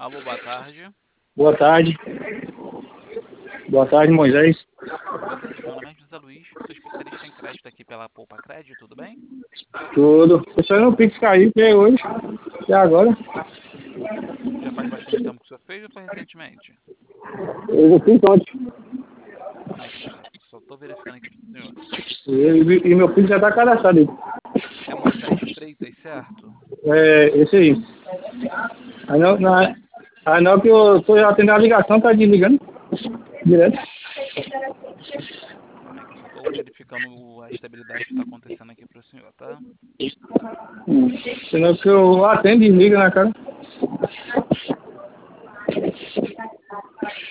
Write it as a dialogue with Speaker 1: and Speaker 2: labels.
Speaker 1: Alô, boa tarde.
Speaker 2: Boa tarde. Boa tarde, Moisés.
Speaker 1: Boa tarde, meu nome é José Luiz, sou especialista em crédito aqui pela Poupa Crédito, tudo bem?
Speaker 2: Tudo. Eu só não Pix caiu, que é hoje. E agora?
Speaker 1: Já faz bastante tempo que o senhor fez ou foi recentemente?
Speaker 2: Eu fiz ontem.
Speaker 1: Ah, certo. Só estou verificando aqui pro senhor.
Speaker 2: E meu filho já está cadastrado aí.
Speaker 1: É Moisés Freitas, certo?
Speaker 2: É, esse aí. Aí não que eu tô atendendo a ligação, tá desligando. Direto.
Speaker 1: Calma aí que eu só estou verificando a estabilidade que está acontecendo aqui pro senhor, tá?
Speaker 2: Senão que eu atendo e desliga na cara.